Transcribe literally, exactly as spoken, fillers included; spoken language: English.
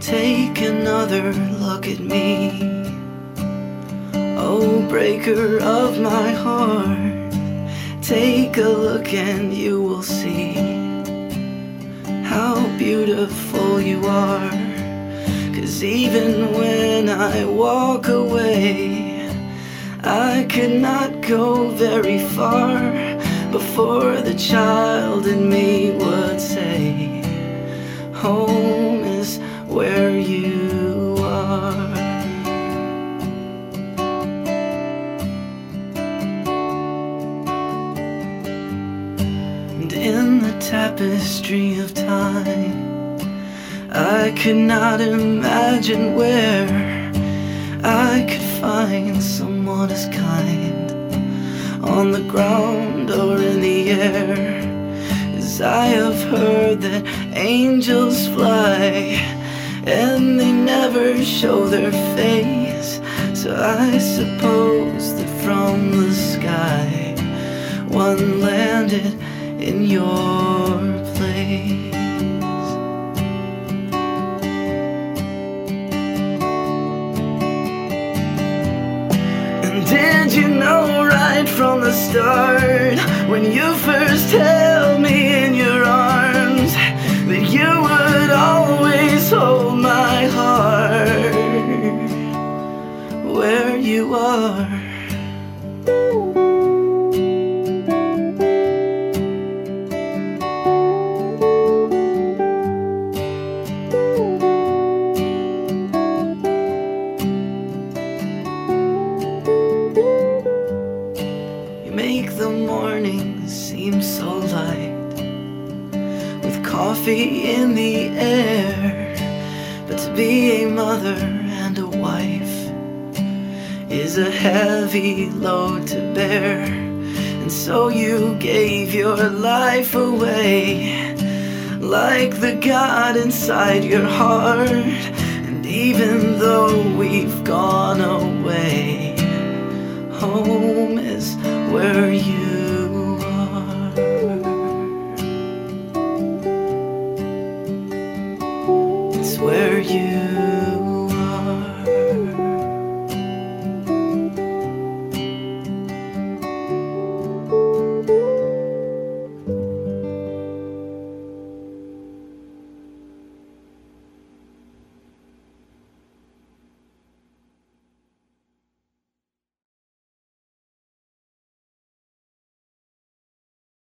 take another look at me. Oh, breaker of my heart, take a look and you will see how beautiful you are. 'Cause even when I walk away, I could not go very far before the child in me would say, home is where you are. And in the tapestry of time, I could not imagine where I could find someone as kind, on the ground or in the air. As I have heard that angels fly, and they never show their face. So I suppose that from the sky, one landed in your place. Did you know right from the start, when you first held me in your arms, that you would always hold my heart where you are? Make the morning seem so light, with coffee in the air. But to be a mother and a wife is a heavy load to bear. And so you gave your life away, like the God inside your heart. And even though we've gone away, home is where you are. It's where you